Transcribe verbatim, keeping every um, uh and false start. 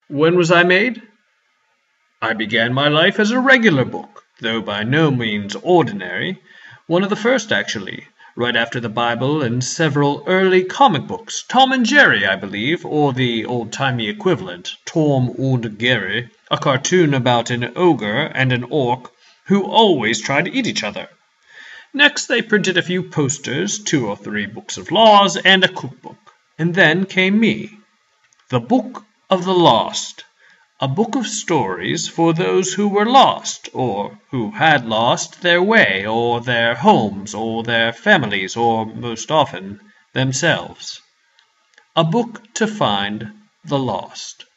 When was I made? I began my life as a regular book, though by no means ordinary. One of the first, actually, right after the Bible and several early comic books. Tom and Jerry, I believe, or the old-timey equivalent, Tom und Jerry, a cartoon about an ogre and an orc who always try to eat each other. Next they printed a few posters, two or three books of laws, and a cookbook. And then came me. The Book of the Lost. A book of stories for those who were lost, or who had lost their way, or their homes, or their families, or, most often, themselves. A book to find the lost.